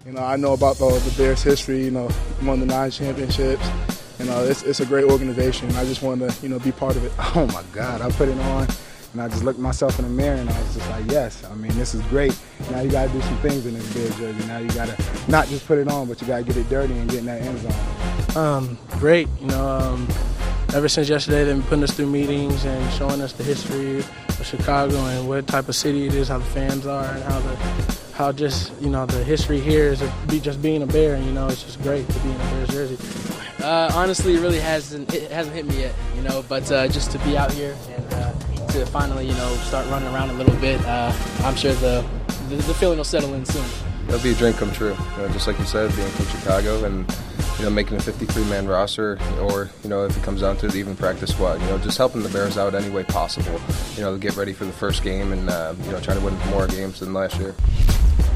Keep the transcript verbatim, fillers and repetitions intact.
You know, I know about the, the Bears' history. You know, won the nine championships. You know, it's it's a great organization. I just wanted to, you know, be part of it. Oh my God, I put it on, and I just looked myself in the mirror, and I was just like, yes. I mean, this is great. Now you got to do some things in this Bears jersey. Now you got to not just put it on, but you got to get it dirty and get in that end zone. Um, great. You know, um, ever since yesterday, they've been putting us through meetings and showing us the history of Chicago and what type of city it is, how the fans are, and how the how just, you know, the history here is of be just being a Bear. And, you know, it's just great to be in a Bears jersey. Uh, honestly, it really hasn't it hasn't hit me yet, you know. But uh, just to be out here and uh, to finally, you know, start running around a little bit, uh, I'm sure the, the the feeling will settle in soon. It'll be a dream come true, you know, just like you said, being from Chicago and, you know, making a fifty-three man roster, or, you know, if it comes down to the even practice squad, you know, just helping the Bears out any way possible, you know, to get ready for the first game and, uh, you know, trying to win more games than last year.